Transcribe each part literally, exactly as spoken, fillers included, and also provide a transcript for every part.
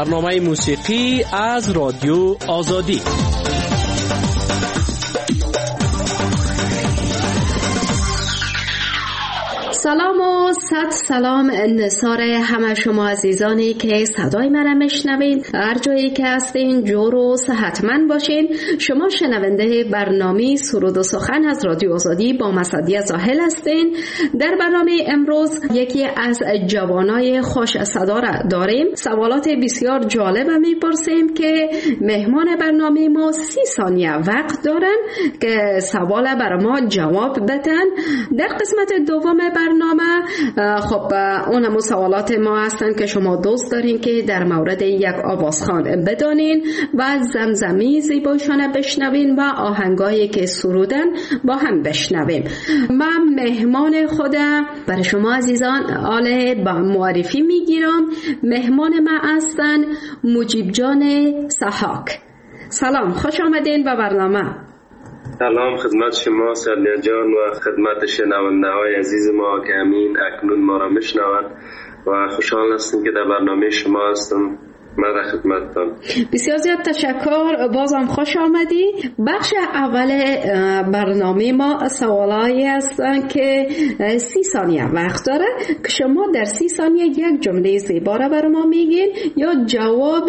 برنامه موسیقی از رادیو آزادی. سلام و صد سلام نثار همه شما عزیزانی که صدای مرا میشنوین، هر جایی که هستین جور و صحتمند باشین. شما شنونده برنامه سرود و سخن از رادیو آزادی با مسعدیه زاهل هستین. در برنامه امروز یکی از جوانای خوش صدا را داریم. سوالات بسیار جالب میپرسیم که مهمان برنامه ما سی ثانیه وقت دارن که سوال برای ما جواب بدن. در قسمت دوم برنامه خب اونم سوالات ما هستن که شما دوست دارین که در مورد یک آوازخوان بدانین و زمزمی زیبایشان بشنوین و آهنگایی که سرودن با هم بشنویم. من مهمان خودم برای شما عزیزان آله با معرفی میگیرم. مهمان ما هستن مجیب جان سحاک. سلام، خوش آمدین به برنامه. سلام خدمت شما سالیه جان و خدمت شنونده های عزیز ما که همین اکنون ما را میشنوند و خوشحال هستم که در برنامه شما هستم. من در خدمتتان. بسیار زیاد تشکر، بازم خوش آمدی. بخش اول برنامه ما سوالایی هستن که سی ثانیه وقت داره که شما در سی ثانیه یک جمله زیبا را بر ما میگین یا جواب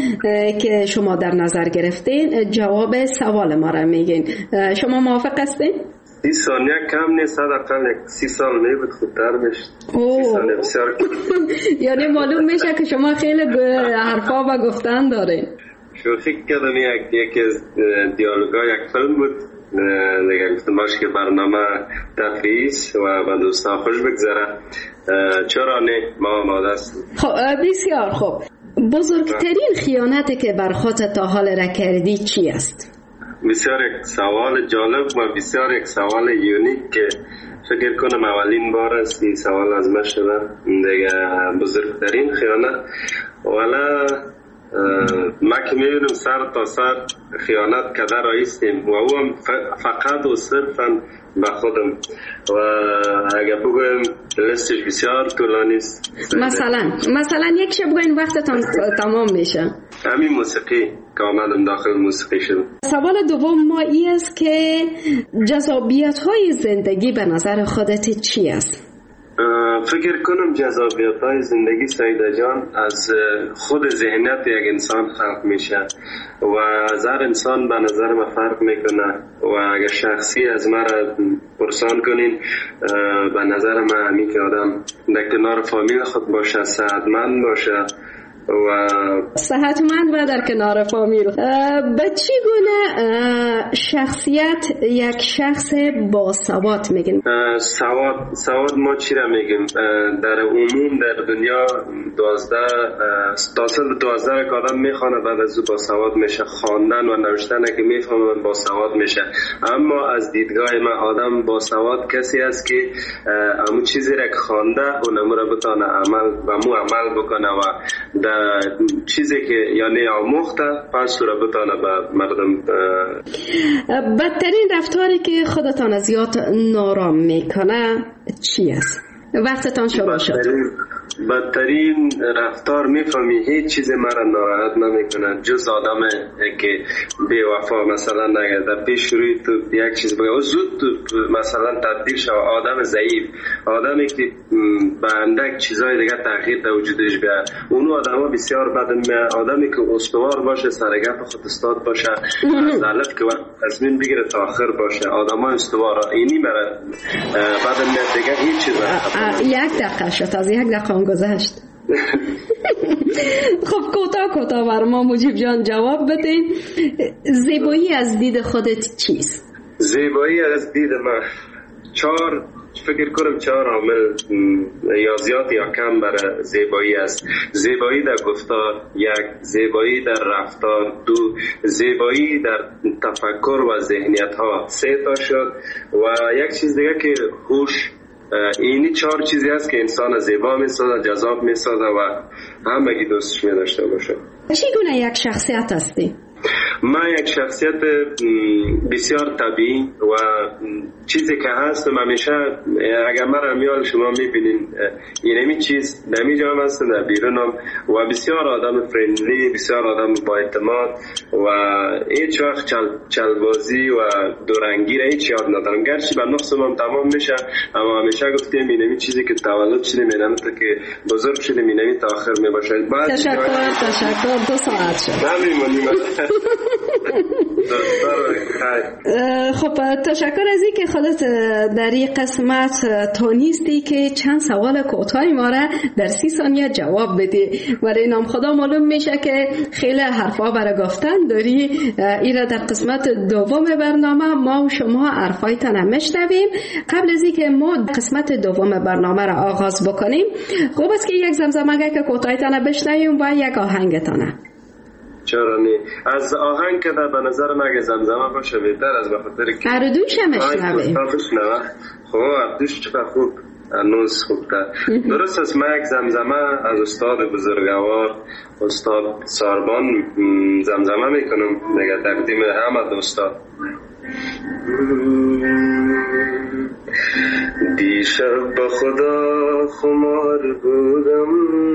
که شما در نظر گرفتین جواب سوال ما را میگین. شما موافق هستین؟ سی ثانیه کم نیست، حداقل سی سال میبود خودتر میشد. سی ثانیه بسیار یعنی معلوم میشه که شما خیلی حرفا و گفتن دارین. شوخی کردم یکی از دیالوگای یک فیلم بود دیگه، گفتم باشه که برنامه تفریحی است و به دوستان خوش بگذره. چرا نه، ما آماده هستیم. خب بسیار خوب. بزرگترین خیانتی که بر خودت تا حال را کردی چی است؟ بسیار یک سوال جالب و بسیار یک سوال یونیک که فکر کنم اولین بار است این سوال از من شده دیگه. بزرگترین خیانت والا ما که میبینم سر تا سر خیانت کده رایستیم و او هم فقط و صرفا به خودم و اگر بگویم لستش بسیار طولانی است. مثلا مثلا یک شب بگوین وقتتان تمام میشه. همین موسیقی که آمدم داخل موسیقی شدم. سوال دوم ما ای است که جذابیت های زندگی به نظر خودت چی است؟ فکر کنم جذابیت های زندگی سیده جان از خود ذهنیت یک انسان خلق میشه و از هر انسان به نظر ما فرق میکنه و اگر شخصی از ما را پرسان کنین به نظر ما همین که آدم در کنار فامیل خود باشه، صحتمند باشه و صحتمند و در کنار فامیل. به چی گونه شخصیت یک شخص با سواد میگن؟ سواد سواد ما چی را میگیم؟ در عموم در دنیا دوازده تا سال دوازده که آدم میخوانه بعد از او با سواد میشه. خواندن و نوشتن که میفهمن با سواد میشه. اما از دیدگاه من آدم با سواد کسی است که همون چیزی را که خوانده اونمو را بتانه عمل و مو عمل بکنه و در چیزی که یعنی آموخته پس را بتانه به مردم. بدترین رفتاری که خودتان از یاد نارام میکنه چی است؟ وقتتان شروع شد. بدترین رفتار میفهمی هیچ چیز مرا ناراحت نمیکنه جز آدم که بی وفا. مثلا اگر در پیش روی تو یک چیز بگه زود مثلا تبدیل شو آدم ضعیف، آدمی که به اندک چیزای دیگه تغییر در وجودش بیاد. اونو آدما بسیار بدن میاد. آدمی که استوار باشه، سرگپ خود استاد باشه، از الف که تصمیم بگیره تا آخر باشه. آدما استوار اینی مرا بدن میاد دیگه هیچ چیز. یک دقیقه شد، از یک دقیقه گذشت. خب کوتاه کوتاه بر ما مجیب جان جواب بدین. زیبایی از دید خودت چیست؟ زیبایی از دید من چهار فکر کنم چهار عامل یا زیاد یا کم برای زیبایی است. زیبایی در گفتار یک، زیبایی در رفتار دو، زیبایی در تفکر و ذهنیت ها سه تا شد و یک چیز دیگه که هوش. اینی چهار چیزی هست که انسان زیبا میسازه، جذاب میسازه و همگی دوستش میداشته باشه. چی گونه یک شخصیت هستی؟ من یک شخصیت بسیار طبیعی و چیزی که هستم همیشه، اگر من میال شما میبینین اینمی چیز نمی جام هستم در بیرونم و بسیار آدم فرندلی، بسیار آدم با اعتماد و هیچ وقت چل چلبازی و دورنگی را هیچ یاد ندارم. گرچه بر نقصم هم تمام میشه، اما همیشه گفتیم اینمی چیزی که تولد شدیم اینمی تا که بزرگ شدیم اینمی تا آخر می باشه. تشکر تشکر دو ساعت شد. نمیمونیم. خب تشکر از این که خودت در این قسمت تونستی که چند سوال کوتاه ما را در سی ثانیه جواب بدی. برای نام خدا معلوم میشه که خیلی حرفا برای گفتن داری. ایرا در قسمت دوم برنامه ما و شما حرفایتان هم میشنویم. قبل از اینکه ما قسمت دوم برنامه را آغاز بکنیم، خوب است که یک زمزمه که کوتاهیتان بشنویم و یک آهنگتانه. چرا نی؟ از آهنگ که در به نظر من اگه زمزمه باشه بهتر از بخاطر که اردوش هم اشنویم. خب اردوش چقدر خوب، هنوز خوبتر. درست است. من یک زمزمه از استاد بزرگوار استاد ساربان زمزمه میکنم دیگه تقدیم همه دوستان. دیشب با خدا خمار بودم،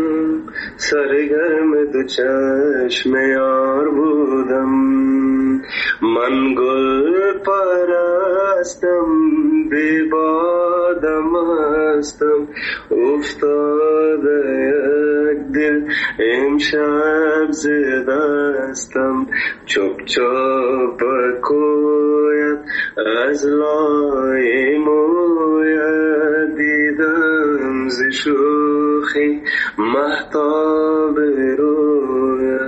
سرگرم دو چشم یار بودم، من گل پرستم بی بادم هستم، افتاده یک دل امشب زدستم، چپ چپ کویت از لای مویت دیدم ز شوخی مهتاب رویت.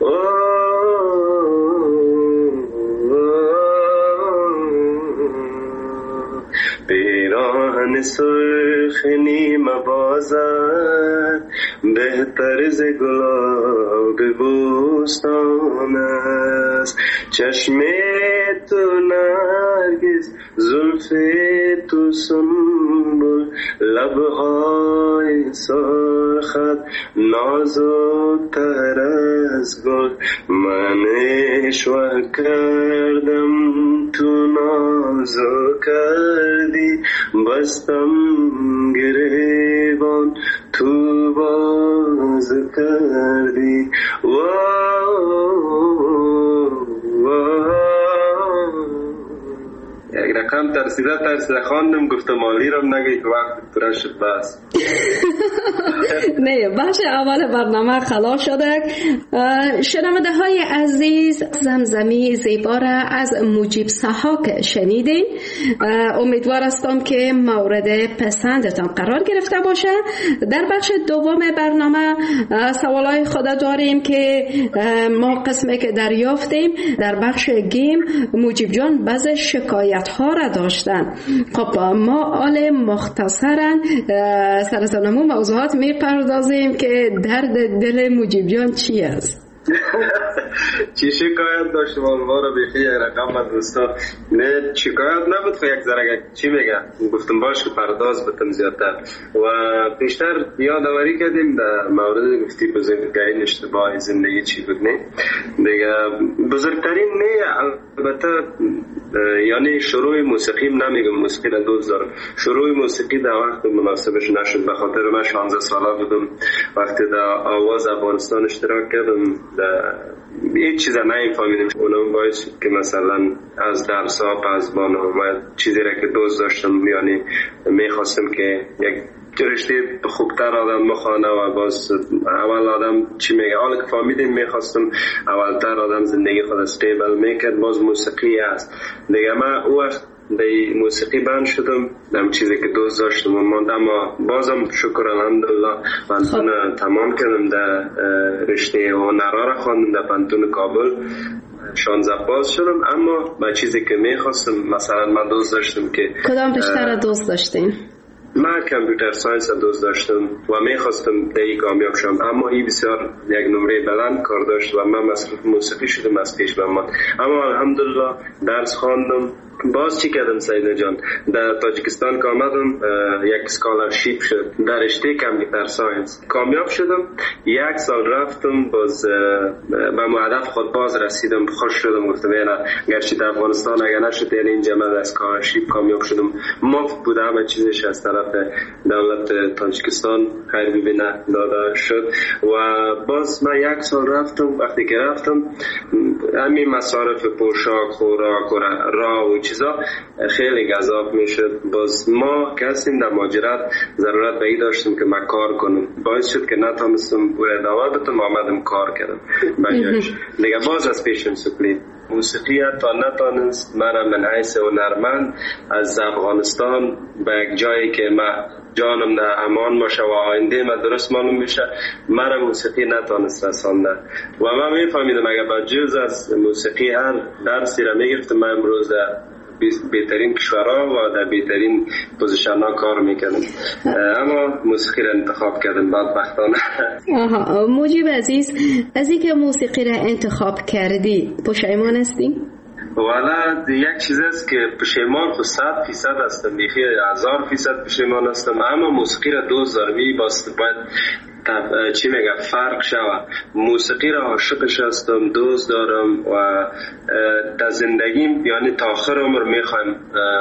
پیراهن سرخ نیمه بازد بهتر ز گلاب بوستان است، چشم تو نرگس زلف تو سنبل لبهای سرخت نازک‌تر از گل، من اشوه کردم تو نازک کردی، بستم گریبان تو باز کردی. یک رقم ترسیده ترسیده خواندم گفتم مالی رو نگی که وقت ترش شد بس. نه بخش اول برنامه خلاص شده. شنونده های عزیز، زمزمه زیبا را از مجیب سحاک شنیدین. امیدوار هستم که مورد پسندتان قرار گرفته باشه. در بخش دوم برنامه سوالای خود داریم که ما قسمه که دریافتیم در بخش گیم مجیب جان بعض شکایت ها را داشتن. خب ما آل مختصرا سرزنمو موضوعات میپردازیم که درد دل مجیب جان چی است. چی شکایت داشتم ما رو بخی یک رقم از دوستا نه شکایت نبود خو یک ذره چی میگه گفتم باش که پرداز بتم زیادتر و بیشتر یادآوری کردیم در مورد گفتی بزرگترین اشتباه زندگی چی بود. نه دیگه بزرگترین نه البته یعنی شروع موسیقی نمیگم موسیقی را دوست دارم، شروع موسیقی در وقت مناسبش نشد به خاطر من شانزده ساله بودم وقتی در آواز افغانستان اشتراک کردم هیچ چیز نمیفهمیدم. اونم باعث که مثلا از درس ها پس بانم و چیزی را که دوست داشتم یعنی میخواستم که یک رشته خوبتر آدم بخوانه و باز اول آدم چی میگه حالا که فهمیدیم میخواستم اولتر آدم زندگی خود استیبل میکرد باز موسیقی است دیگه. من او وقت به موسیقی بند شدم دم چیزی که دوست داشتم و ماند، اما بازم شکر الحمدلله پانتون تمام کردم در رشته هنرها را خواندم در پانتون کابل شانزده باز شدم. اما با چیزی که میخواستم مثلا من دوست داشتم که کدام رشته را دوست داشتین؟ من کامپیوتر ساینس دوست داشتم و میخواستم در این کامیاب شم، اما این بسیار یک نمره بلند کار داشت و من مصرف موسیقی شدم از پیش به من. اما الحمدلله درس خواندم باز چی کردم سعید جان؟ در تاجیکستان که آمدم یک اسکالرشیپ شد در رشته کامپیوتر ساینس، کامیاب شدم. یک سال رفتم، باز به هدف خود باز رسیدم، خوش شدم. گفتم نه گرچه در افغانستان اگر نشد یعنی اینجا من از اسکالرشیپ کامیاب شدم، مفت بود همه چیزش از طرف دولت تاجیکستان خیر ببینه داده شد. و باز من یک سال رفتم. وقتی که رفتم همین مصارف پوشاک، خوراک و راه و چیزا خیلی گزاف میشد. باز ما کسیم در مهاجرت ضرورت به این داشتیم که من کار کنم، باعث شد که نتونستم برای ادامه بدم، آمدم کار کردم بجاش دیگه. باز از پیشم سپلید موسیقی تا نتونست من من حیث هنرمند از افغانستان به یک جایی که من جانم در امان باشه و آینده من درست معلوم میشه، من موسیقی نتونست رسانده. و من میفهمیدم اگر با جز از موسیقی هر درسی را میگرفتم، من امروز در بهترین کشورها و در بهترین پوزیشن ها کار میکردم، اما موسیقی را انتخاب کردم بدبختانه. آها مجیب عزیز، از اینکه موسیقی را انتخاب کردی پشیمان هستی؟ والا یک چیز است که پشیمان خود صد فیصد هستم، بیخی هزار فیصد پشیمان هستم، اما موسیقی را دوست دارم. این باست باید چی میگه فرق شوه. موسیقی را عاشقش هستم، دوست دارم و در زندگیم یعنی تا آخر عمر میخوایم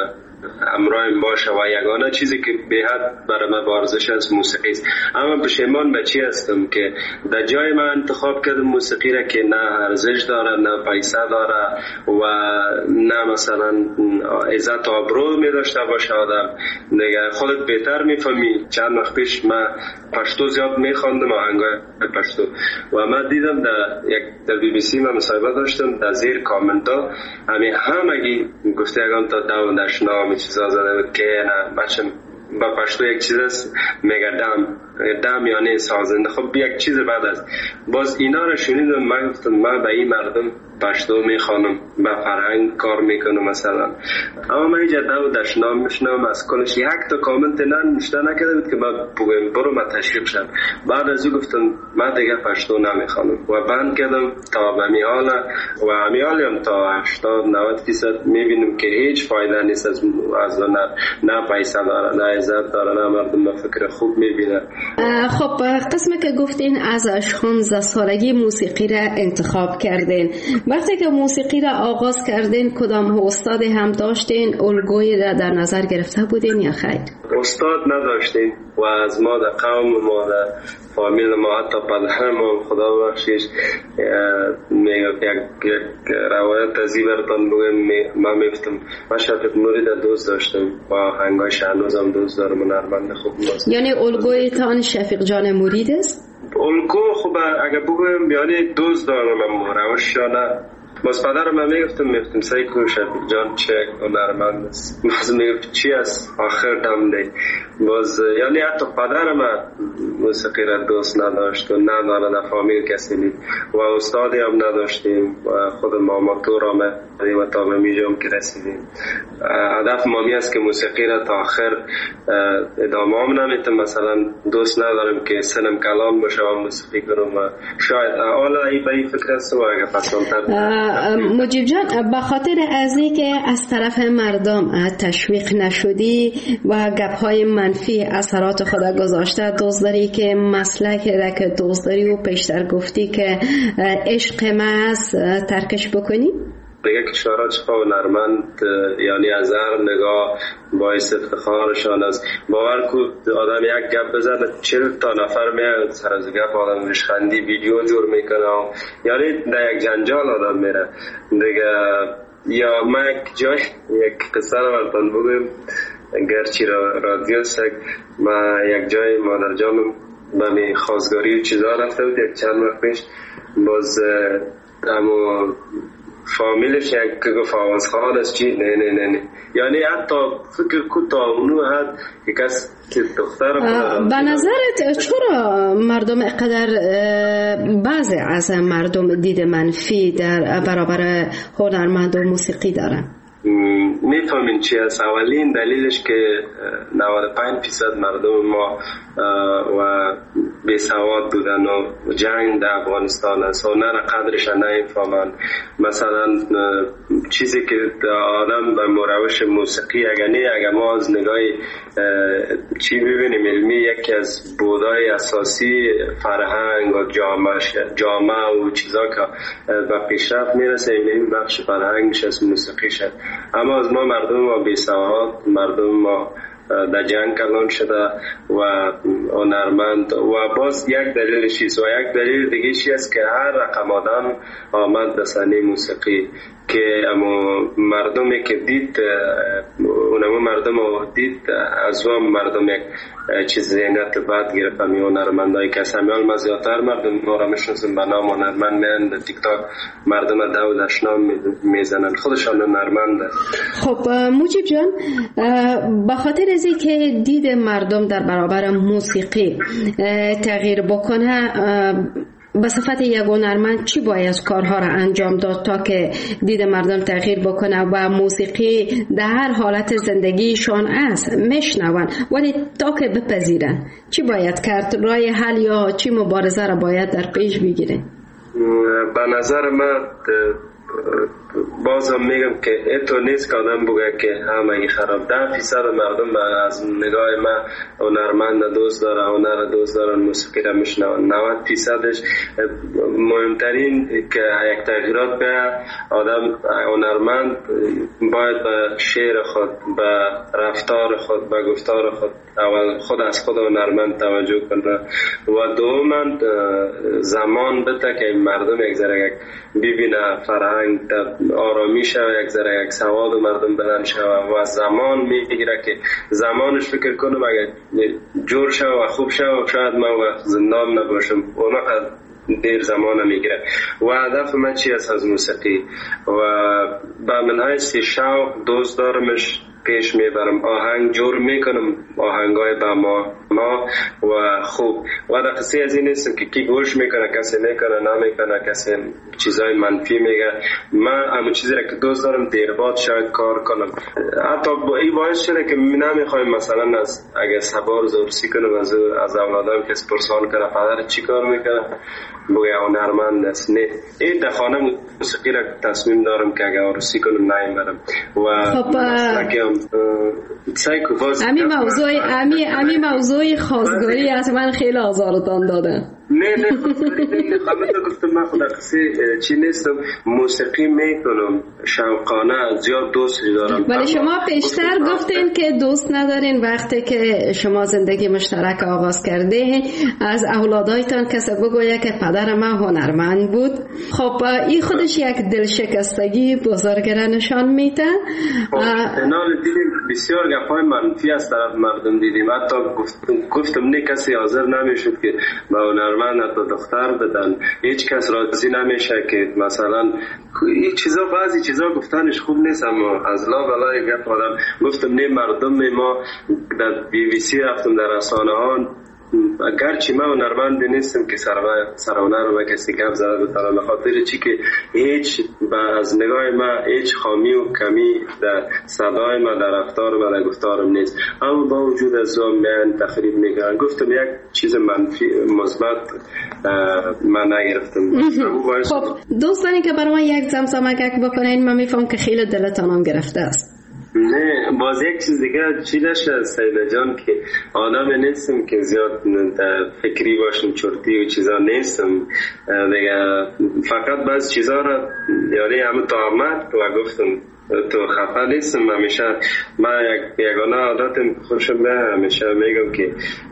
همراهیم باشه و یگانه چیزی که به حد برای من ارزش است موسیقی است. اما پشیمان به چی هستم که در جای من انتخاب کردم موسیقی را که نه ارزش داره، نه پیسه داره و نه مثلا عزت و آبرو می داشته باشه آدم. دیگه خودت بهتر میفهمی. چند وقت پیش من پشتو زیاد میخواندم، آهنگای پشتو، و من دیدم در یک در بی بی سی من مصاحبه داشتم، در زیر کامنت ها همین همگی گفته اگم تا دو دشنا می چیزا زده بود که نه بچه با پشتو یک چیز است میگه دم دم یعنی سازنده. خب یک چیز بعد است. باز اینا رو شنیدم، من گفتم من به این مردم پشتو میخوانم، به فرهنگ کار میکنم مثلا. اما من اینجا دو دشنام میشنم، از کلش یک تا کامنت نه نشته نکرده بود که من بگویم برو من تشویق شم. بعد از او گفتم من دیگه پشتو نمیخوانم و بند کردم تا به میال و همیال هم تا هشتاد نود فیصد میبینم که هیچ فایده نیست از از نه نه پیسه داره، نه عزت داره، نه مردم به فکر خوب میبینه. خب قسمی که گفتین از شانزده سالگی موسیقی را انتخاب کردین، وقتی که موسیقی را آغاز کردین کدام استاد هم داشتین؟ الگویی را در نظر گرفته بودین یا خیر؟ استاد نداشتیم و از ما در قوم ما در فامیل ما حتی پدر ما خدا بخشیش میگه یک روایت ازی برتان بگم، من میفتم من شفیق نوری در دوست داشتم و هنگاش هنوزم دوست دارم، هنرمند خوب باست. یعنی الگوی تان شفیق جان مرید است؟ الگو خوب اگر بگویم یعنی دوست دارم اما روش یا نه. باز پدرم من میگفتم میفتم سعی کن شفیق جان چه هنرمند است، باز میگفت چی است آخر دم دی. باز یعنی حتی پدرم موسیقی را دوست نداشت و نداره در فامیل کسی نید و استادی هم نداشتیم و خود ماما تو را و تا به میجام که رسیدیم. هدف مامی است که موسیقی را تا آخر ادامه هم نمیتم، مثلا دوست ندارم که سنم کلام باشه و موسیقی کنم و شاید حالا ای به این فکر است و اگر پسندتر. مجیب جان به خاطر از این که از طرف مردم تشویق نشدی و گپ‌های منفی اثرات خود گذاشته، دوست داری که مسلک را که دوست داری و پیشتر گفتی که عشق محض ترکش بکنی؟ دیگه کشورها چه هنرمند یعنی از هر نگاه باعث افتخارشان است. باور کن آدم یک گپ بزنه چهل تا نفر میاد سر از گپ آدم ریشخندی ویدیو جور میکنه، یعنی در یک جنجال آدم میره دیگه. یا من یک جای یک قصه رو براتون بگم، گرچه را رادیو سک ما یک جای مادر جانم به می خواستگاری و چیزا رفته بود یک چند وقت پیش. باز اما فامیلش یک که گفت آواز خواهد است چی؟ نه نه نه نه یعنی حتی فکر کو تا اونو حد که کس که دختر به نظرت چرا مردم اقدر بعضی از مردم دید منفی در برابر هنرمند و موسیقی دارن؟ میفهمین چی است؟ اولین دلیلش که نود و پنج درصد مردم ما و بی سواد بودن و جنگ در افغانستان است و نه قدرش نمیفهمن. مثلا چیزی که آدم به روش موسیقی. اگر نه اگر ما از نگاه چی ببینیم علمی، یکی از بودای اساسی فرهنگ و جامعه جامعه و چیزا که به پیشرفت میرسه این بخش فرهنگش از موسیقی شد. اما از ما مردم ما بی سواد، مردم ما در جنگ کلان شده و هنرمند و باز یک دلیلش است و یک دلیل دیگه چی است که هر رقم آدم آمد به صحنه موسیقی که اما مردمی که دید اونمو مردم دید از و مردم یک چیز ذهنیت بد گرفت. همی هنرمندایی که سمیال ما زیادتر مردم ما را میشناسیم به نام هنرمند میان در تیک تاک مردم دو دشنام میزنن، خودشان هنرمند است. خب موجب جان، به خاطر ازی که دید مردم در برابر موسیقی تغییر بکنه، به صفت یک هنرمند چی باید کارها را انجام داد تا که دید مردم تغییر بکنه و موسیقی در هر حالت زندگیشان است میشنون ولی تا که بپذیرن چی باید کرد؟ راه حل یا چی مبارزه را باید در پیش بگیره؟ به نظر من بازم میگم که اتو نیست که آدم بگه که همه خراب. ده فیصد مردم از نگاه من هنرمند دوست داره، هنر دوست دارن، موسیقی را میشنون. نود فیصدش مهمترین که یک تغییرات به آدم هنرمند باید به شعر خود، به رفتار خود، به گفتار خود اول خود از خود هنرمند توجه کنه و دوماً زمان بده که مردم یک ذره ببینه فرهنگ آرامی شوه، یک ذره یک سواد مردم بلند شوه و زمان میگیره که زمانش فکر کنم اگر جور شوه و خوب شوه شاید من وقت زندان نباشم، اون وقت دیر زمان میگیره. و هدف من چی است از موسیقی و به منهای سی شوق دوست دارمش پیش میبرم، آهنگ جور میکنم، آهنگای با ما ما و خوب و در قصه از این نیستم که کی گوش میکنه کسی میکنه نمیکنه کسی چیزای منفی میگه. من همون چیزی را که دوست دارم دیر بعد شاید کار کنم. حتی با این باعث شده که نمیخوایم مثلا از اگه سبار زورسی کنم از از اولادم که پرسان کنه پدر چی کار میکنه بگه هنرمند است. نه، این در خانه موسیقی را تصمیم دارم که اگه عروسی کنم نمیبرم و خب سایکو باز امی موضوع امی امی موضوع خواستگاری از من خیلی آزارتان داده. نه نه خواهد گفتم من خود قصه چی نیستم، موسیقی میکنم شوقانه، زیاد دوست دارم. ولی شما پیشتر گفتین که دوست ندارین وقتی که شما زندگی مشترک آغاز کرده از اولادایتان کسی بگویه که پدر من هنرمند بود. خب این خودش یک دلشکستگی بزرگه نشان میده. احتمال دیدیم بسیار گپای منفی از طرف مردم دیدیم، حتی گفتم گفتم نه کسی حاضر نمیشد که به هنرمند حتی دختر بدن، هیچ کس راضی نمیشه که مثلا این چیزا بعضی چیزا گفتنش خوب نیست. اما از لا بلای گپ آدم گفتم نه مردم ما در بی بی سی رفتم در رسانه ها اگرچه من هنرمند نیستم که سرهنر و کسی گپ زده بتانم به خاطر چی که هیچ از نگاه من هیچ خامی و کمی در صدای من در رفتار و در گفتارم نیست. اما با وجود از اون من تخریب میگن گفتم یک چیز منفی مثبت من نگرفتم. خب دوستانی که برای ما یک زمزمه گک بکنین من میفهم که خیلی دلتانم گرفته است. نه باز یک چیز دیگه چی داشته سیده جان که آدم نیستم که زیاد فکری باشم، چرتی و چیزا نیستم دیگه، فقط بعض چیزا را یعنی همه تا آمد و گفتم تو خفه نیستم. همیشه من یک یگانه عادتم خوشم به همیشه میگم که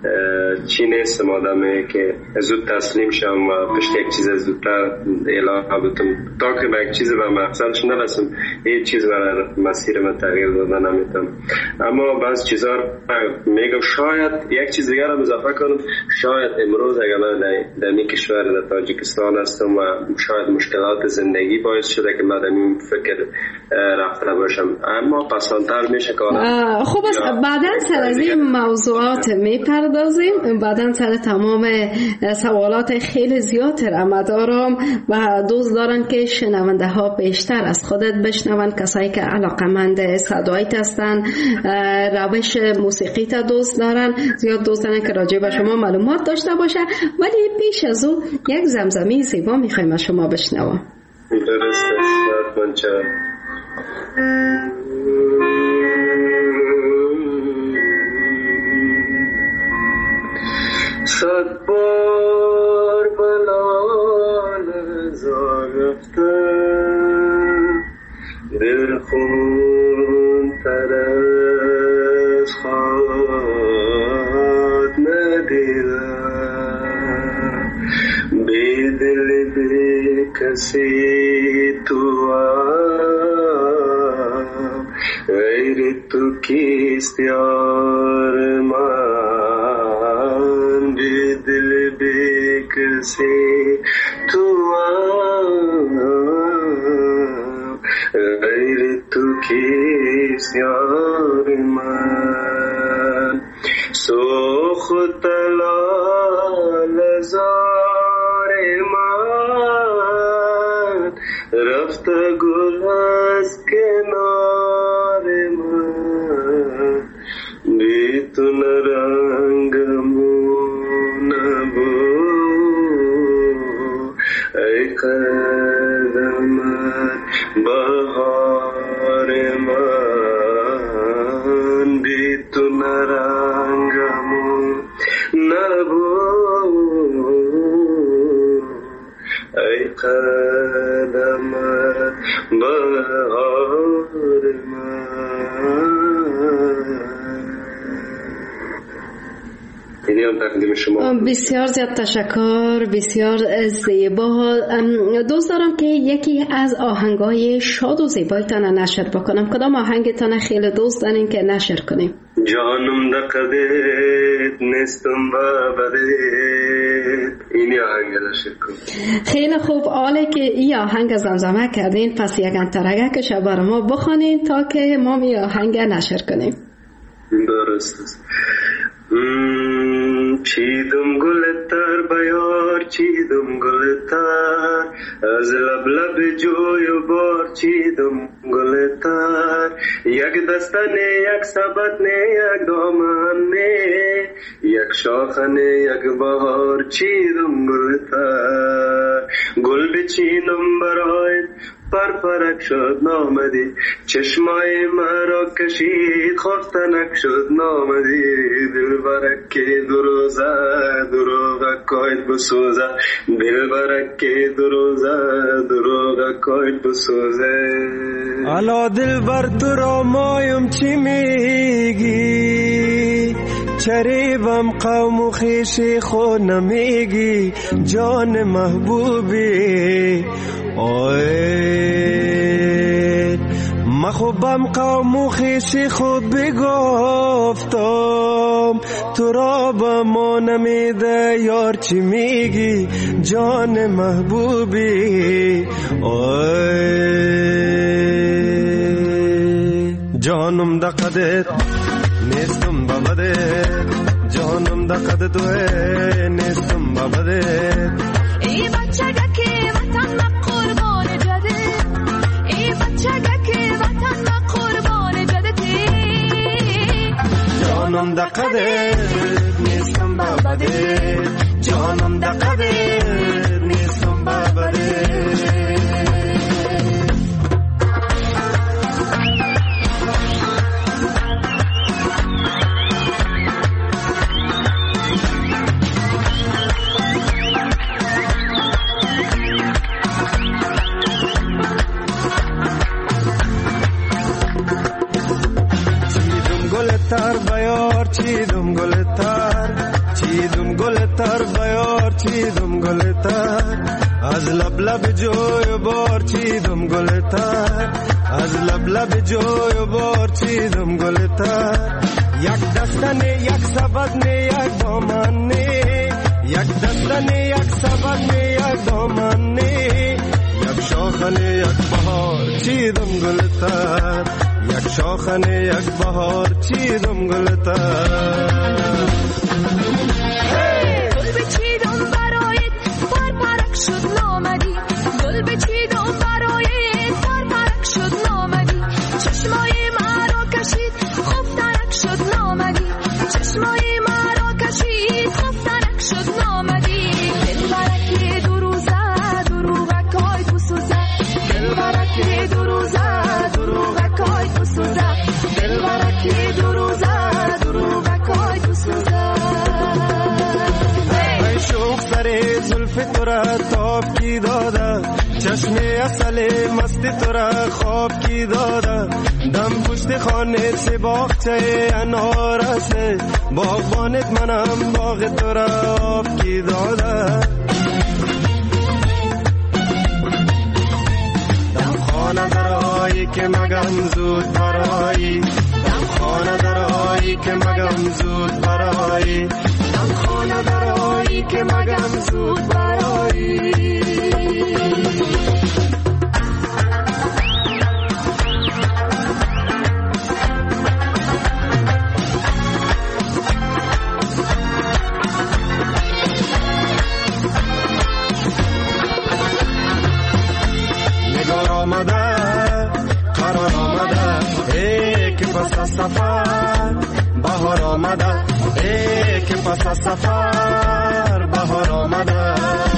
چی نیستم آدمه که زود تسلیم شم و پشت یک چیز زودتر اعلام بتم تا که به یک چیز به مقصدش نرسم هیچ چیز برای مسیر من تغییر دادن نمیتونم. اما بعض چیزا میگم شاید یک چیز دیگر رو اضافه کنم، شاید امروز اگر من در این کشور در تاجیکستان هستم و شاید مشکلات زندگی باعث شده که من در این فکر رفته باشم، اما پسانتر میشه کارم. خوب است بعدا سر از این موضوعات میپردازیم، بعدا سر تمام سوالات خیلی زیاد رمدارم و دوست دارن که شنونده ها بیشتر از خودت بشنون، کسایی که علاقمند صدایت هستن روش موسیقی تا دوست دارن، زیاد دوست دارن که راجع به شما معلومات داشته باشه. ولی پیش از او یک زمزمه زیبا میخوایم از شما بشنوم. درست است. غیر تو کیست یار من بی دل بی کسی تو غیر تو کیست یار من سوخت لال زار من رفت گل از کنار من بی تو نرنگمو نبو ای قدمت بهار من بی تو نرنگمو نبو ای قدمت بهار من. بسیار زیاد تشکر، بسیار زیبا. دوست دارم که یکی از آهنگای شاد و زیبایتان نشر بکنم. کدام آهنگتان خیلی دوست دارین که نشر کنیم؟ جانم دقدت نستم بابدت، این آهنگ نشر کنیم. خیلی خوب، حالا که این آهنگ زمزمه کردین پس یک انترگکش بر ما بخونین تا که ما این آهنگ نشر کنیم. درست است. چیدم گلتر بیار چیدم گلتر از لب لب جوی و بار چیدم گلتر یک دستنه یک سبتنه یک دامنه یک شاخنه یک بهار چیدم گلتر گل بچینم برای پر پرک شد نامدی چشمای مرا کشید خفتنک شد نامدی دل برکی دروزه دروغ کاید بسوزه دل برکی دروزه دروغ کاید بسوزه الا دل بر تو را مایم چی میگی چریبم قوم و خیشی خود نمیگی جان محبوبی آید مخوبم قوم و خیشی خود بگفتم تو را با ما نمیده یار چی میگی جان محبوبی آید جانم دقدت نیستم بابدت جانم دقدت توه نیستم بابدت ای بچه که وطن قربان جده ای بچه که وطن قربان جده جانم دقدت نیستم بابدت جانم دقدت نیستم بابدت تر بیار چیدم گل تر چیدم گل تر بیار چیدم گل تر از لب لب جوی بار چیدم گل تر از لب لب جوی بار چیدم گل تر یک دستنه یک سبدنه یک دامنه یک دستنه یک سبدنه یک دامنه یک شاخنه یک بهار چیدم گل تر یک شاخنه یک بهار چیدم گلتر گل بچیدم برایت پر پرک شد نامدی گل بچیدم برایت پر پرک شد نامدی چشمای مرا کشید خفتنک شد نامدی چشمای مرا کشید خفتنک شد نامدی دل برکی دو روزه دروغک های بسوزه دل برکی دو روزه دروغک های بسوزه دل برکی دو روزه دروغک های بسوزه ای شوق سر زلف تو را تاب کی داده چشم اصل مست تو را خواب کی داده دم پشت خانه سه باغچه انار است باغبانت منم باغ تو را آب کی داده دم خانه درهای درایی که مگم زود برایی، دم خانه درایی که مگم زود برایی، دم خانه درایی که مگم زود برایی. قرار آمده ای که پس از سفر بهار آمده، ای که پس از سفر بهار آمده.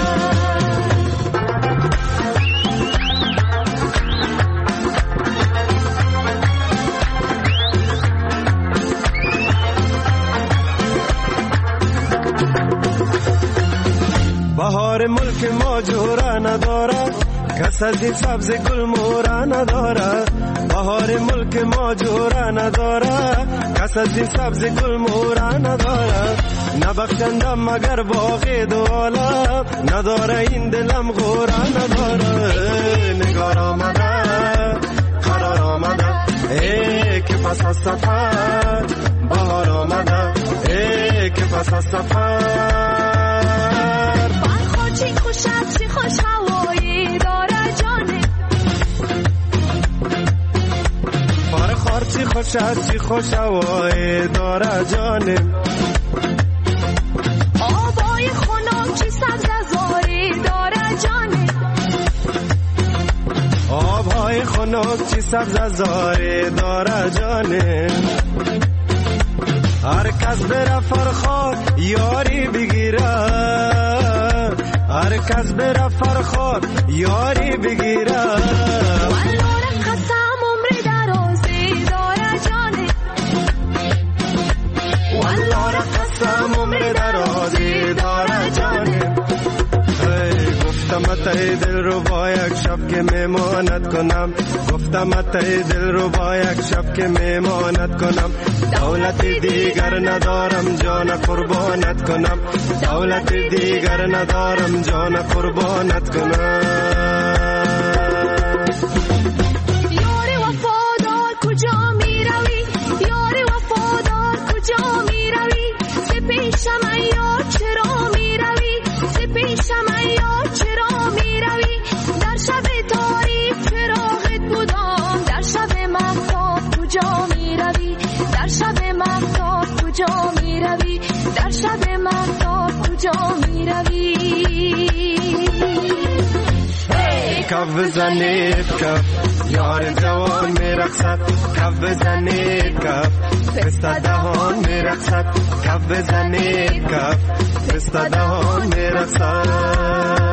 بهار ملک ما جوره نداره، کس از این سبز گل مورا نداره. بهار ملک ما جوره نداره، کس از این سبز گل مورا نداره. نبخشندم مگر باغ دو عالم، نداره این دلم غوره نداره. نگار آمده قرار آمده ای که پس از سفر بهار آمده، ای که پس از سفر. چی خوشت چی خوش هوایی داره جانه، بار خار چی خوشت چی خوش هوایی داره جانه. آبای خنک چی سبز زاری داره جانه، آبهای خنک چی سبز زاری داره جانه. هر کس بره فرخار یاری بگیره، هر کس بره فرخار یاری بگیره. والله قسم عمر درازی داره جانه، والله قسم عمر درازی داره جانه. گفتم اتای دل رو با یک شب که میمانت کنم، گفتم اتای دل رو با یک شب که میمانت کنم. دولت دیگر ندارم جان قربانت کنم، دولت دیگر ندارم جان قربانت کنم. یار وفادار کجا می روی، یار وفادار کجا می روی. سپیشم ایار چرا می روی، سپیشم ایار چرا می روی. در شب تاریک چراغت بودم، در شب مهتاب کجا می روی، در شب مهتاب کجا می روی، در شب مهتاب کجا می روی. کف بزنید کف یار جوان میرقصد، کف بزنید کف پسته دهان میرقصد، کف بزنید کف پسته دهان میرقصد.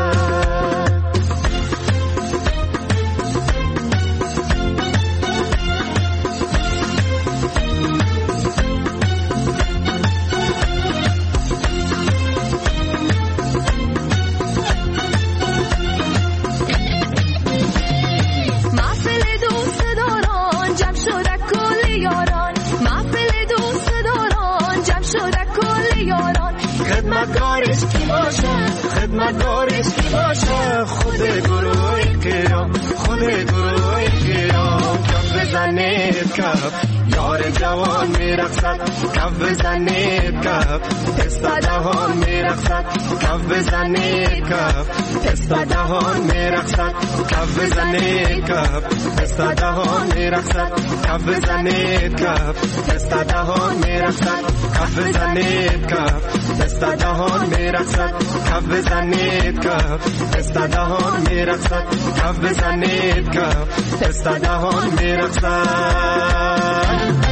خدمتگارش کی باشه، خدمتگارش کی باشه. خود گروه کرام، خود گروه کرام. کف بزنید کف یار جوان میرقصد، کف بزنید کف پسته دهان میرقصد، کف بزنید کف پسته دهان میرقصد، کف بزنید کف پسته دهان میرقصد، کف بزنید کف پسته دهان میرقصد، کف بزنید کف پسته دهان میرقصد، کف بزنید کف پسته دهان میرقصد، کف بزنید کف پسته دهان میرقصد.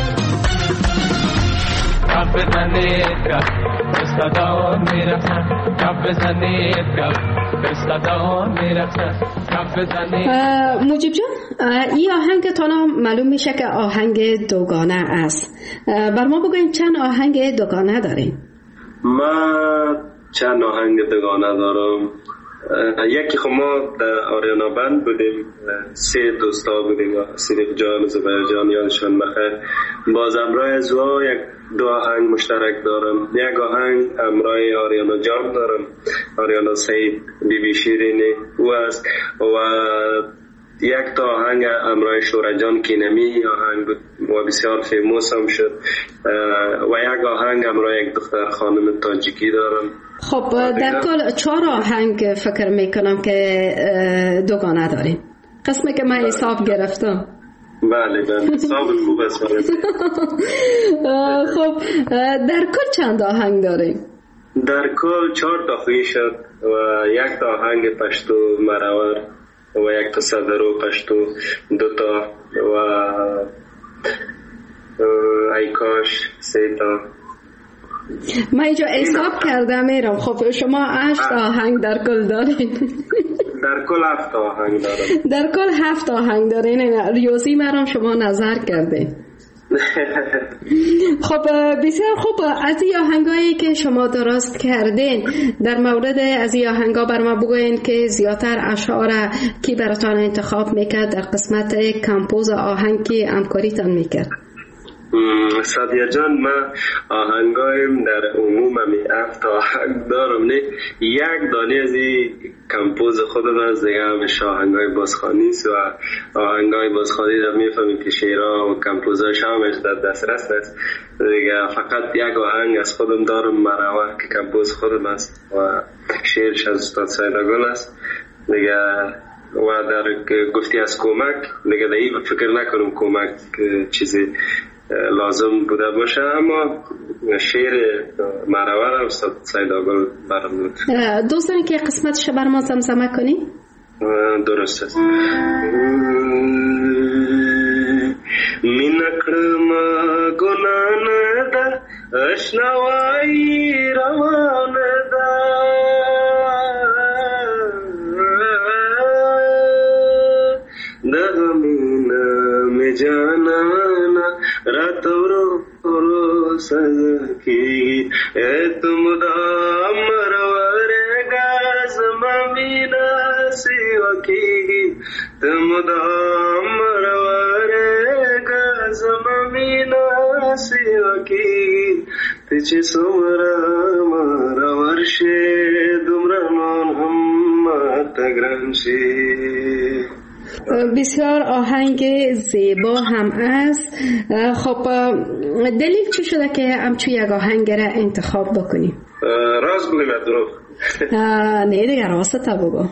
کف بزنید کف پسته دهان میرقصد، کف بزنید کف پسته دهان میرقصد، کف بزنید. مجیب جان، این آهنگ تانا معلوم میشه که آهنگ دوگانه است. بر ما بگوین چند آهنگ دوگانه داریم؟ ما چند آهنگ دوگانه دارم. یکی خب ما در آریانا بند بودیم، سه دوستا بودیم، صدیق جان و زبیر جان یادشان بخیر. باز امرای زوا یک دو آهنگ مشترک دارم. یک آهنگ امرای آریانا جان دارم، آریانا سید بی بی شیرینی او است، و یک تا آهنگ امرای شورجان کینمی آهنگ بود و بسیار فیموس هم شد و یک آهنگ امرای یک دختر خانم تاجیکی دارم. خب در کل چهار آهنگ فکر میکنم که دوگانه داریم، قسمی که من حساب گرفتم. بله بله حساب خوب است. خب در کل چند آهنگ داریم؟ در کل چهار تا خویی شد و یک تا آهنگ پشتو مرور و یک تا صدرو پشتو، دو تا و ایکاش سه تا. من اینجا حساب کردم میرم. خب شما هشت آهنگ در کل دارین؟ در کل هفت آهنگ دارم. در کل هفت آهنگ دارین. ریاضی مرام شما نظر کردین. خب بسیار خوب. از این آهنگایی که شما درست کردین، در مورد از این آهنگا بر ما بگوین که زیادتر اشعار کی براتان انتخاب میکرد در قسمت کمپوز آهنگ که همکاریتان میکرد؟ سادیا جان، من آهنگایم در عموم می هفت آهنگ دارم. نه یک دانه از این کمپوز خودم از دیگه همش آهنگای بازخوانی است و آهنگای بازخوانی در میفهمیم که شعرها و کمپوزاش همش در دسترس است دیگه. فقط یک آهنگ از خودم دارم، مرور، که کمپوز خودم است و شعرش از استاد سیداگل است دیگه. و در گفتی از کمک دیگه در این فکر نکنم کمک چیزی لازم بوده باشه، اما شعر مرور استاد سیداگل برام بود. دوستانی که قسمتش بر ما زمزمه کنی؟ درست است. می نکرم گناه نده اشنوایی روان ده دغمین جانانا رات رو سکی تم دام مرورگا زمامینا سیوکی تم دام مرورگا زمامینا سیوکی تچ سمرا مرورشه دمران هم تگرانشی. بسیار آهنگ زیبا هم است. خب دلیل چی شده که همچو یک آهنگ را انتخاب بکنی؟ راست بگیم یا دروغ؟ نه دیگه راست تا بگو.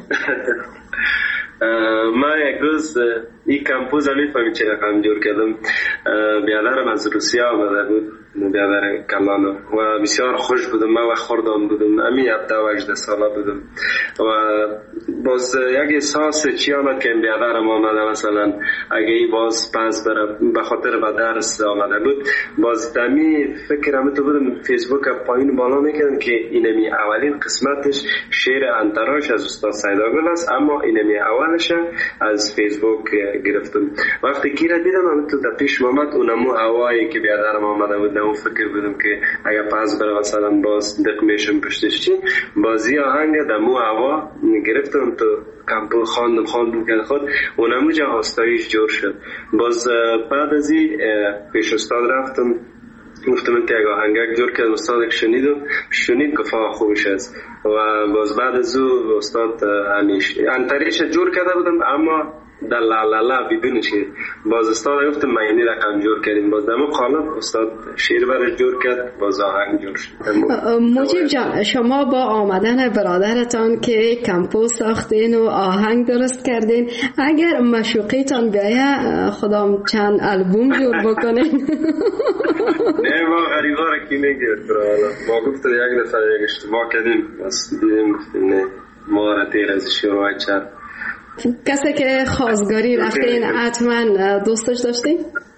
من یک روز این کمپوز هم میفهمی چه رقم جور کردم. بیادرم از روسیه آمده بود، بیادر کلانو، و بسیار خوش بودم. من و خوردان بودم، امی هفته و هجده ساله بودم و باز یک احساس چی آمد که این بیادرم آمده، مثلا اگه ای باز پس بره به خاطر به درس آمده بود، باز دمی فکرم تو بودم فیسبوک پایین بالا میکردم که اینمی اولین قسمتش شعر انتراش از استاد سیداگل است، اما اینمی اولش از فیسبوک گرفتم. وقتی کی را دیدم من تو در پیش آمد اونمو هوایی که بیادرم آمده بود، اون فکر بودم که اگه پس بره مثلا باز دق میشم پشتش چی، بازی آهنگ دمو هوا گرفتم تو کمپو خواندم خواندم که خود اونمو جا آستایش جور شد. باز بعد از این پیش استاد رفتم گفتم که اگه آهنگک جور کردم، استاد که شنیدم شنید گفت خوبش است و باز بعد از او استاد همیش انتریش جور کرده بودم، اما در لا لا لا بدون شیر. باز استاد گفتم من اینی رقم جور کردیم، باز دمو قالب استاد شیر برش جور کرد، باز آهنگ جور شد. مجیب جان، شما با آمدن برادرتان که کمپوز ساختین و آهنگ درست کردین، اگر مشوقیتان بیایه خدام چند البوم جور بکنین؟ نه ما غریبا را کی نگیرد برای ما گفت یک دفعه یک اجتماع کردیم، بس دیدیم گفتیم نه ما را تیر از شروع چرد. کسی که خواستگاری رفتین حتما دوستش داشتین؟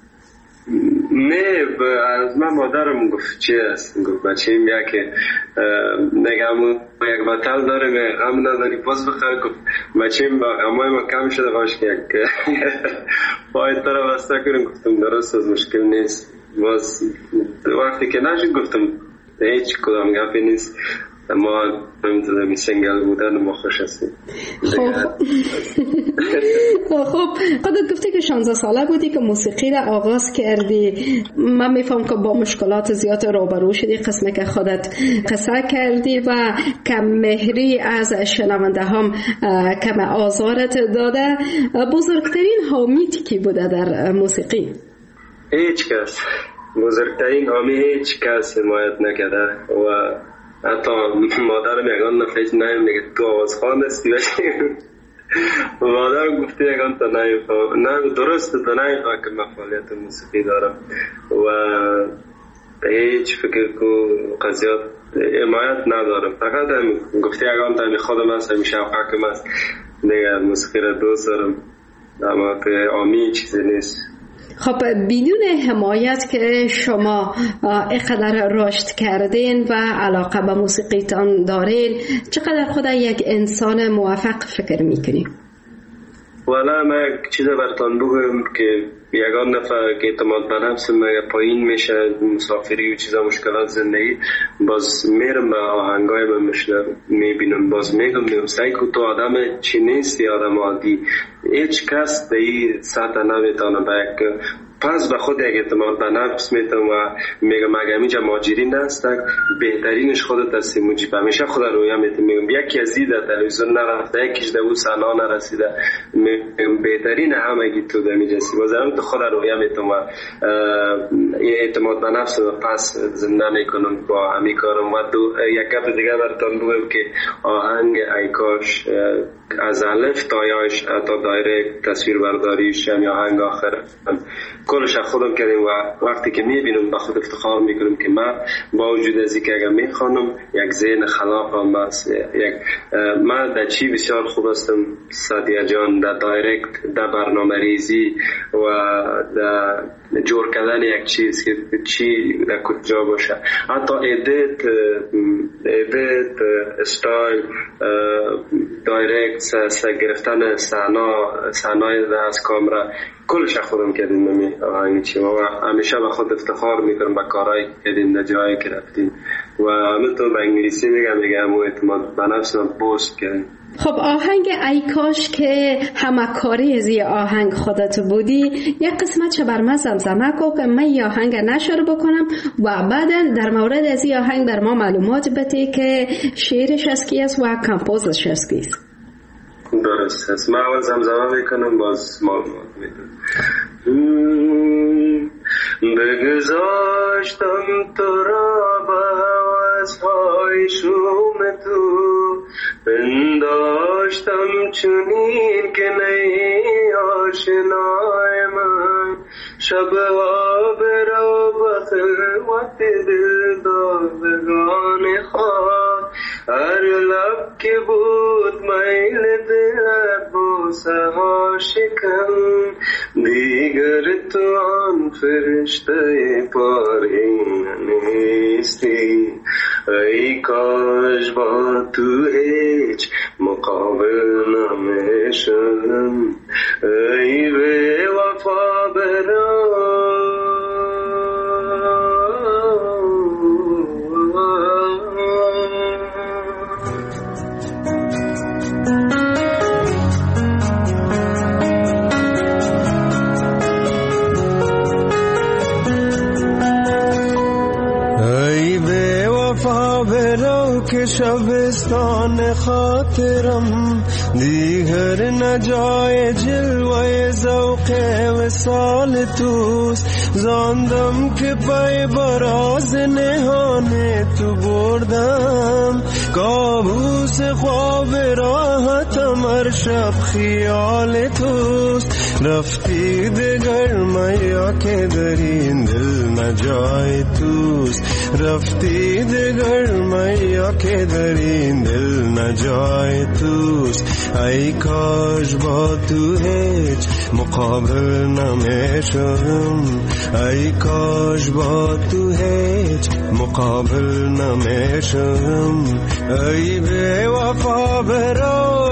نه از من مادرم گفت چی است، گفت بچه‌ام یا که نگم یک بطل داره غم نداری باز بخیر، گفت بچه‌ام با غمای ما کم شده باش که یک پای طرف بسته کنیم. گفتم درست از مشکل نیست. باز وقتی که نشد گفتم هیچ کدام گپی نیست ما نمیدونم سنگل بودن ما خوش هستیم. خب خب خودت گفتی که شانزده ساله بودی که موسیقی را آغاز کردی. من میفهم که با مشکلات زیاد روبرو شدی، قسمه که خودت قصه کردی و کم مهری از شنونده هم کم آزارت داده. بزرگترین حامیتی کی بوده در موسیقی؟ هیچ کس. بزرگترین حامی هیچ کس حمایت نکرده و حتی مادرم یکان نفیش نیم میگه تو آوازخوان هستی باشیم. مادرم گفته یکان تا نیم نه درست تا نیم که من فعالیت موسیقی دارم و هیچ فکر کو قضیات حمایت ندارم. فقط هم گفته یکان تا خودم هست همی شوقکم هست دیگه موسیقی را دوست دارم اما که آمی چیزی نیست. خب بدون حمایت که شما اینقدر رشد کردین و علاقه به موسیقیتان دارین، چقدر خود یک انسان موفق فکر میکنین؟ والا من یک چیز براتون بگم که یگان نفر که اعتماد به نفس مگه پایین میشه، مسافری و چیزا مشکلات زندگی، باز میرم به آهنگای من میشنم میبینم، باز میگم میگم سعی که تو آدم چی نیستی، آدم عادی. هیچ کس به این سطح نمیتونه به یک پس به خود یک اعتماد به نفس میتونم و میگم اگه همیجا ماجری نستک بهترینش خودت هستی مجیب. همیشه خود رویم میتونم میگم یکی از این در تلویزیون نرفته، یکیش در او سنا نرسیده، بهترین همگی تو در میجسی. بازم تو خود رویم میتونم و اعتماد به نفس و پس زنده میکنم با همی کارم. و یک گپ دیگه براتون بگم که آهنگ ای کاش از الف تا یاش تا دایرکت تصویر برداریش یعنی آهنگ آخر کلش خودم کردیم و وقتی که میبینم با خود افتخار میکنم که من با وجود از اینکه اگر میخوانم یک ذهن خلاق هم است، یک من در چی بسیار خوب هستم سادیا جان، در دایرکت، در برنامه ریزی و در جور کردن یک چیز که چی در کجا باشه، حتی ادیت ادیت استایل دایرکت سا گرفتن صحنه صحنه از کامera کلش خودم کردیم نمی آهنگ چی و همیشه به خود افتخار میکنم به کارهایی کردیم در جایی که رفتیم و همینطور به انگلیسی میگم میگم و اعتماد به نفس من بوست کردیم. خب آهنگ ای کاش که همه کاری از یه آهنگ خودت بودی، یک قسمت بر من زمزمه کو که من یه آهنگ نشر بکنم و بعدا در مورد از یه آهنگ در ما معلومات بده که شعرش از کی است و کمپوزش از کی است. درست است. من اول زمزمه میکنم باز معلومات میدم. بگذاشتم تو را به حوضهای شوم تو، پنداشتم چنین که نی آشنای من، شبها برو به خلوت دل دادگان خواه، هر لب که بود میل دل بوسه ها شکن، دیگر تو آن فرشته پارین نیستی، ای کاش با تو هیچ مقابل نمیشم، ای به وفا برو که شبستان خاطرم دیگر نجای جلوه ذوق وصال توست، زاندم که پای براز نهان تو بردم، کابوس خواب راحتم هر شب خیال توست، رفتی دگر میا که در این دل نجای توست، رفتی دگر میا که در این دل نجای توست، ای کاش با تو هیچ مقابل نمیشم، ای کاش با تو هیچ مقابل نمیشم، ای بی وفا برو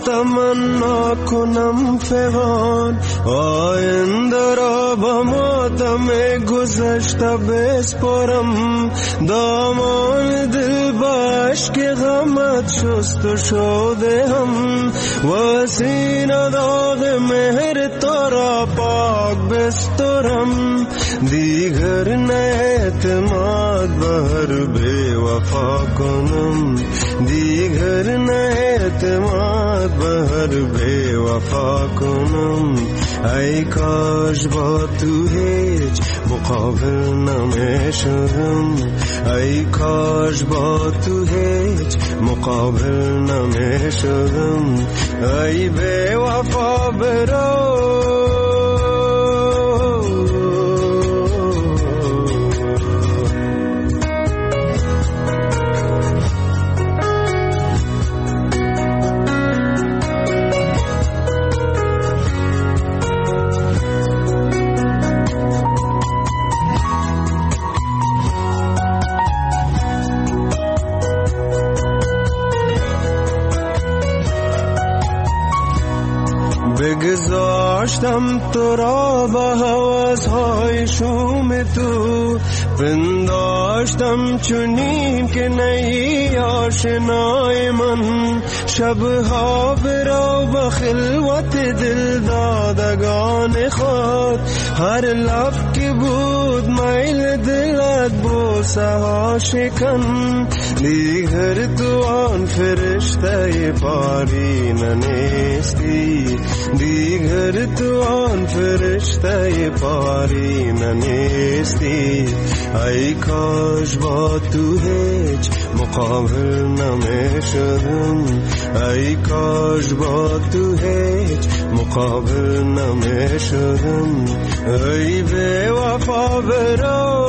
تمنا کنم فغان آینده را با ماتم گذشته بسپارم دامان دل باش که غمت شست و شده هم و سینه داغ مهر تو را پاک بسترم دیگر نه اعتماد بر بی وفا کنم دیگر نه اعتماد بر بی وفا کنم ای کاش با تو هیچ مقابل نمیشدم ای کاش با تو هیچ مقابل نمیشدم ای بی وفا برو بگذاشتم تو را به هوس‌های شوم تو پنداشتم چنین که نی آشنای من شبها برو به خلوت دل دادگان خود هر لب که بود میل دلت بوسه ها شکن دیگر تو آن فرشته پارینه نیستی دیگر تو آن فرشته پارینه نیستی ای کاش با تو هیچ مقابل نمیشدم ای کاش با تو هیچ مقابل نمیشدم ای بی وفا برو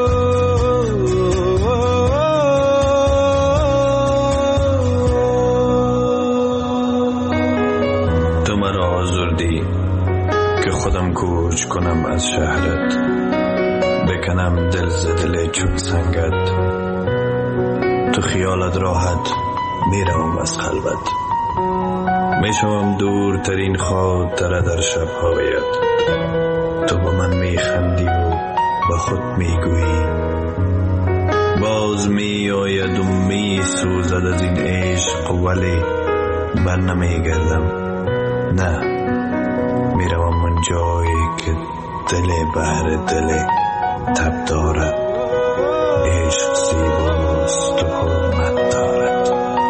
خودم کوچ کنم از شهرت بکنم دل زدل چون سنگت تو خیالت راحت میروم از خلوت میشوم دورترین خاطره در شبهایت تو با من میخندی و با خود میگویی باز میآید و میسوزد از این عشق ولی بر نمیگردم نه میروم من جایی که دل بهر دل تب دارد عشق زیباست و حرمت دارد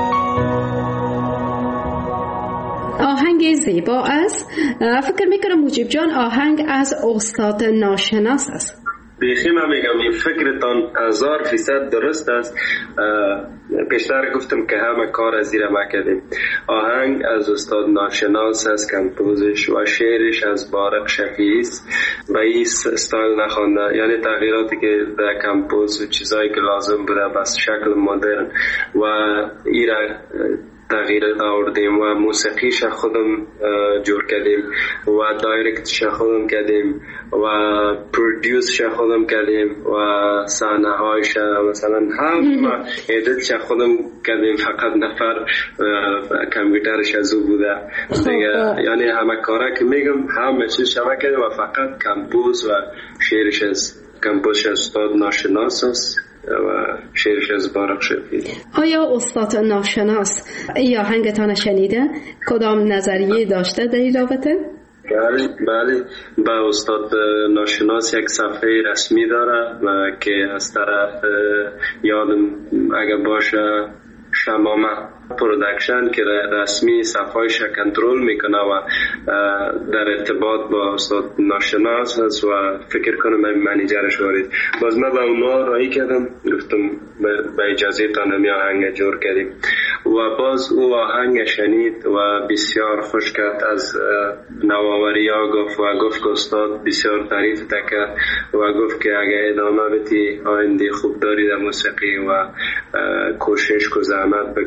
آهنگ زیبا است. فکر میکنم مجیب جان آهنگ از استاد ناشناس است. بیخی من میگم این فکرتان هزار فیصد درست است. پیشتر گفتم که همه کار از زیر ما کردیم. آهنگ از استاد ناشناس است، کمپوزش و شعرش از بارق شفیعی است و این استایل نخوانده، یعنی تغییراتی که در کمپوز و چیزایی که لازم بوده بس شکل مدرن و ایرا تغییر آوردیم و موسیقیش خودم جور کردیم و دایرکتش خودم کردیم و پرودیوسش خودم کردیم و صحنه هایش مثلا هم ادیتش خودم کردیم، فقط نفر کامپیوترش از او بوده دیگه، یعنی همه کارا که میگم همه چیز همه کردیم و فقط کمپوز و شعرش از کمپوزش از استاد ناشناس است و شعرش از بارق شفیعی. آیا استاد ناشناس ای آهنگتان شنیده؟ کدام نظریه داشته در این رابطه؟ بله بله با استاد ناشناس یک صفحه رسمی داره و که از طرف یادم اگه باشه شمامه پرودکشن که رسمی صفحایش کنترل میکنه و در ارتباط با استاد ناشناس هست و فکر کنم من منیجرش وارد. باز من با اونا رایی کردم، گفتم به اجازه تا نمی آهنگ جور کردیم و باز او آهنگ شنید و بسیار خوش کرد، از نوآوری ها گفت و گفت که استاد بسیار تعریف تکرد و گفت که اگه ادامه بدی آینده خوب داری در موسیقی و کوشش کو زحمت بکش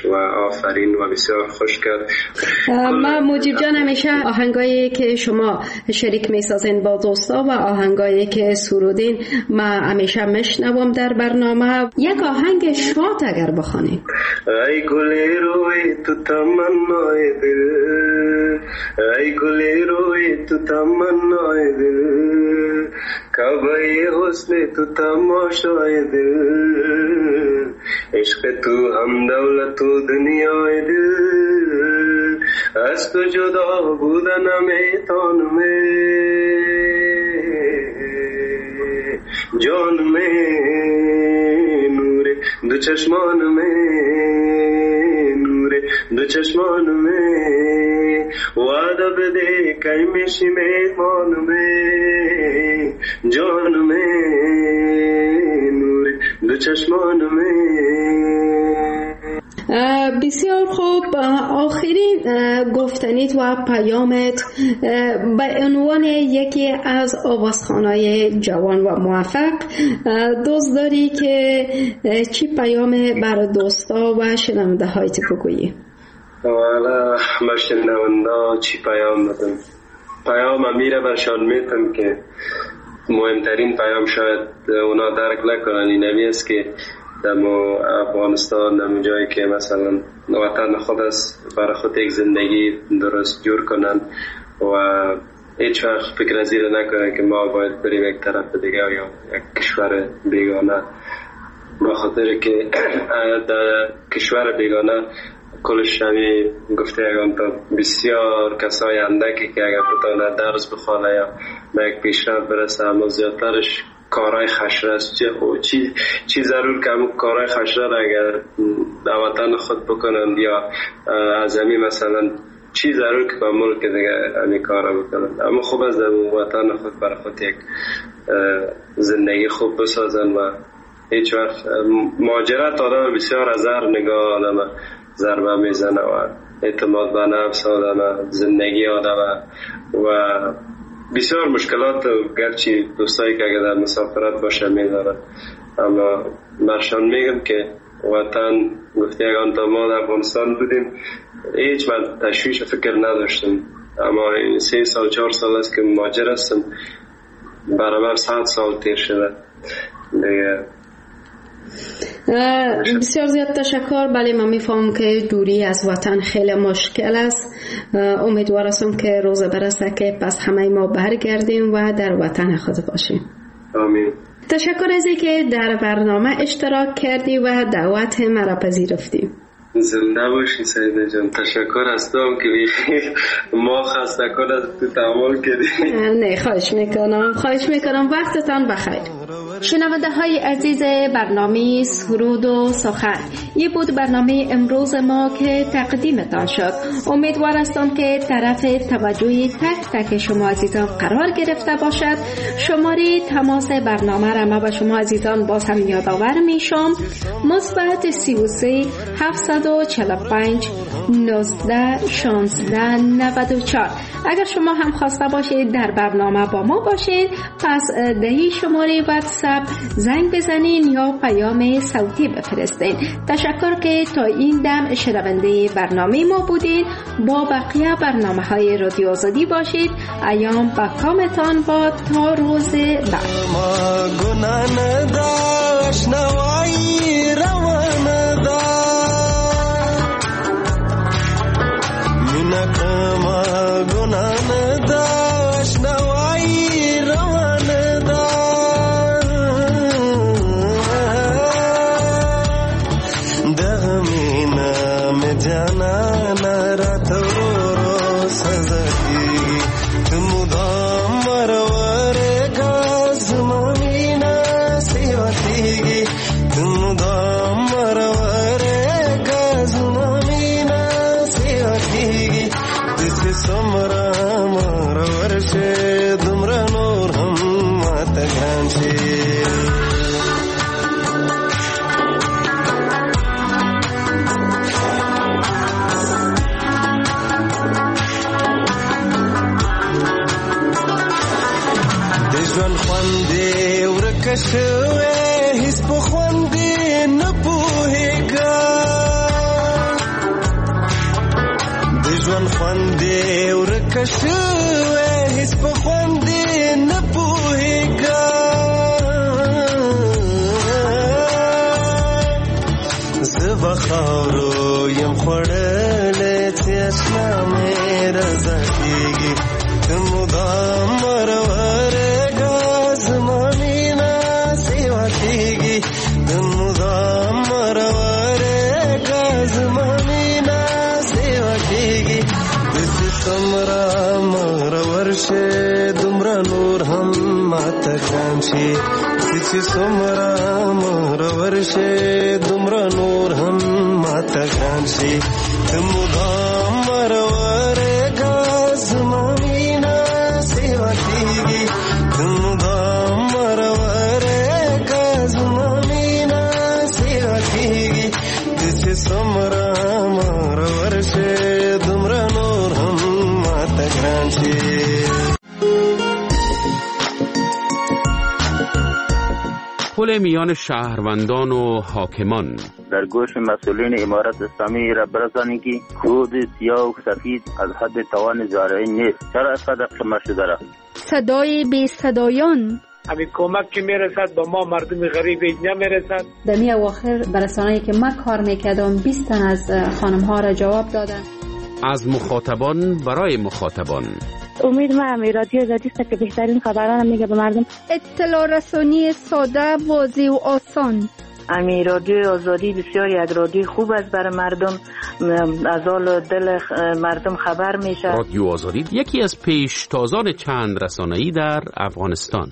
و آفرین و بسیار خوش کرد. ما مجیب جان همیشه آهنگایی که شما شریک میسازین با دوستا و آهنگایی که سرودین ما همیشه میشنوم در برنامه. یک آهنگ شاد اگر بخوانید. ای گل روی تو تمنای دل، ای گل روی تو تمنای دل، کعبه حسن تو تماشای دل، عشق تو هم دولت و دنیای دل، از تو جدا بودن نمیتونم جان میں نور دو چشمان میں نور دو چشمان میں وعدہ بده کئی میشی میمان میں جان میں نور دو چشمان میں. بسیار خوب. آخرین گفتنیت و پیامت به عنوان یکی از آوازخوانای جوان و موفق دوست داری که چی پیام بر دوستا و شنونده هایت بگویی؟ والا من شنونده چی پیام بدم؟ پیام میره برشان میتم که مهمترین پیام شاید اونا درک نکنن این نمی است که در افغانستان در جایی که مثلا وطن خود است برای خود یک زندگی درست جور کنن و هیچ وقت فکر از این نکنن که ما باید بریم یک طرف دیگه یا یک کشور بیگانه، با خاطر که در کشور بیگانه کلش همی گفته اگم تا بسیار کسای اندکی که اگر بتانه درس بخوانه یا به یک پیشرفت برسه، اما زیادترش کارهای خشره است. چی چی ضرور که همون کارهای خشره را اگر در وطن خود بکنند یا از همین مثلا چی ضرور که با ملک دیگه همین کار را بکنند، اما خوب از در وطن خود برای خود یک زندگی خوب بسازن و هیچ وقت مهاجرت آدم بسیار از هر نگاه آدم ضربه میزنه و اعتماد به نفس آدم، زندگی آدم و بسیار مشکلات گرچه دوستایی که اگر در مسافرت باشه میدارن، اما برشان میگم که وطن گفتی اگر تا ما در افغانستان بودیم هیچ من تشویش فکر نداشتم، اما این سه سال چهار سال است که مهاجر هستم، برابر صد سال تیر شده دیگه. بسیار زیاد تشکر. بله من میفهمم که دوری از وطن خیلی مشکل است. امیدوارم که روز برسه که پس همه ما برگردیم و در وطن خود باشیم. آمین. تشکر از اینکه در برنامه اشتراک کردی و دعوت مرا پذیرفتی. زنده باشی سعیده جان. تشکر از تو هم که ما خسته کنه تو تحمل کردی. نه خواهش میکنم خواهش میکنم وقتتان بخیر. شنونده های عزیز برنامه سرود و سخن، این بود برنامه امروز ما که تقدیمتان شد. امیدوار هستم که طرف توجه تک تک شما عزیزان قرار گرفته باشد. شماره تماس برنامه را ما و شما عزیزان باز هم یادآور میشم: مثبت سی و سه هفتصد و چهل و پنج نوزده شانزده نود و چهار. اگر شما هم خواسته باشید در برنامه با ما باشید، پس دهی شماره واتساپ زنگ بزنین یا پیام صوتی بفرستین. تشکر که تا این دم شنونده برنامه ما بودین. با بقیه برنامه های رادیو آزادی باشید. ایام با کامتان با تا روز بعد. شوه هیڅ په خوند نه پوهېږم نن خوندې ورکه شوې هیڅ په خوندې نه پوهېږم زه به خاورو یم خوړلی چې اشنا مې رضا کېږي ته مدام مرورېږه زما مینه سیوا کېږي ته مدام مرورېږه زما مینه سیوا کېږي ته چې څومره مرور شې دومره نور هم ماته ګران شي ته چې څومره مرور شې دومره نور هم ماته ګران شي ته مدام مرورېږه زما مینه سیوا کېږي ته مدام مرورېږه زما مینه سیوا کېږي ته چې څومره مرور شې دومره نور هم ماته ګران شي. پل میان شهروندان و حاکمان. در گوش مسئولین امارت اسلامی را برسانید که خود سیاه و سفید از حد توان زارعی نیست. چرا اینقدر قمه شده را؟ صدای بی صدایان. همین کمک که میرسد با ما مردم غریب نمیرسد. در می اواخر برسانه‌ای که من کار میکردم بیست تن از خانم ها را جواب دادن. از مخاطبان برای مخاطبان. امید ما همی رادیو آزادی است که بهترین خبران میگه به مردم. اطلاع رسانی ساده، واضح و آسان. امی رادیو آزادی بسیار یک رادیو خوب است برای مردم، از حال دل مردم خبر میشه. رادیو آزادی یکی از پیشتازان چند رسانه‌ای در افغانستان.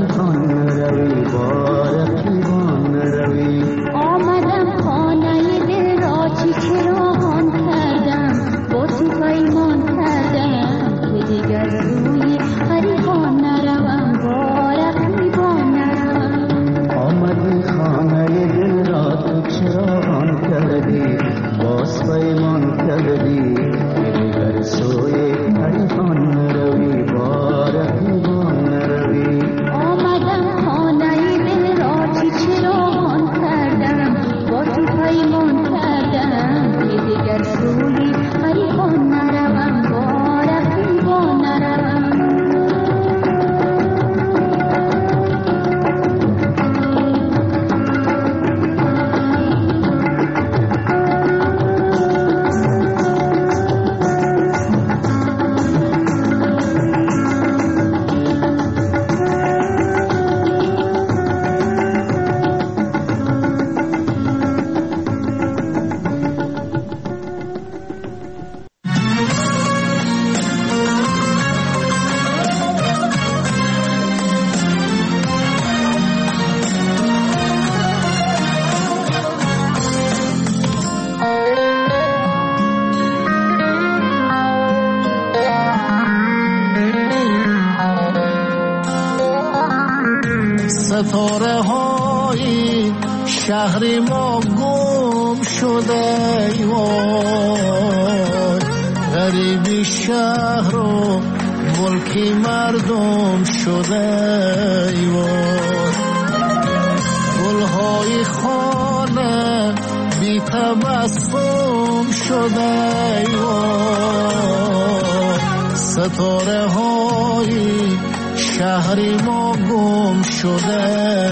حریفان نروی بارقیبان نروی آمدم خانه دل را چی چراغان کردم با تو پیمان کردم که دیگر روی حریفان نروم بارقیبان نروم آمدی خانه دل را تو چراغان کردی باز پیمان کردی که دیگر سوی حریفان نروی بارقیبان نروی آمدم خانه دل را چی چراغان کردم با تو پیمان کردم که دیگر سوی حریفان نروم بارقیبان نروم ستاره های شهر ما گم شده ای وای غریبی شهر و ملکی مردم شده ای وای گلهای خانه بی تبسم شده ای وای ستاره های شهری ما گم شده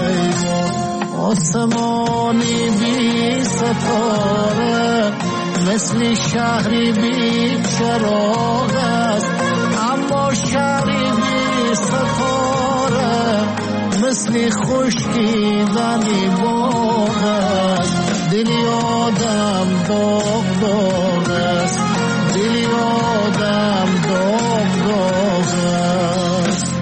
آسمانی بی ستاره مثل شهری بی چراغ است اما شهری بی ستاره مثل خشکیدنی باغ است دلی آدم داغ داغ است دلی آدم داغ داغ است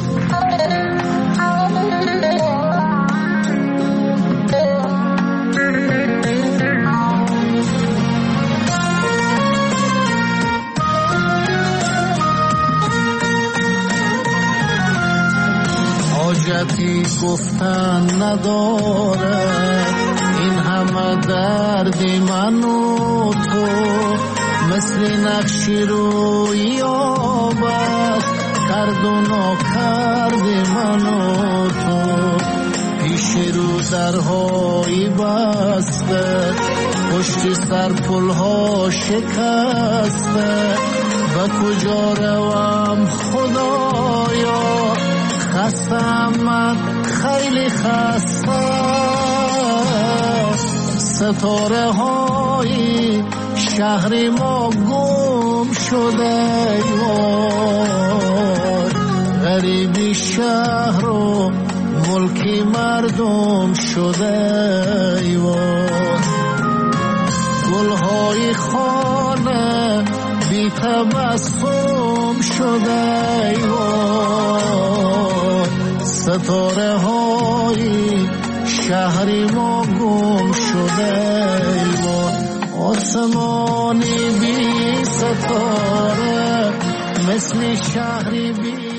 حاجتی گفتن نداره این همه دردی من و تو مثل نقشی روی آب است کرد و ناکرد من و تو پیش رو درهایی بسته پشت سر پلها شکسته و کجا روم خدایا خستم من خیلی خسته ستاره های شهر ما گم شده وای غریبی شهر و ملکی مردم شده وای گلهای خانه بی تبسم شده وای ستاره های شهری ما گم شده وای آسمانی بی ستاره مثل شهری بی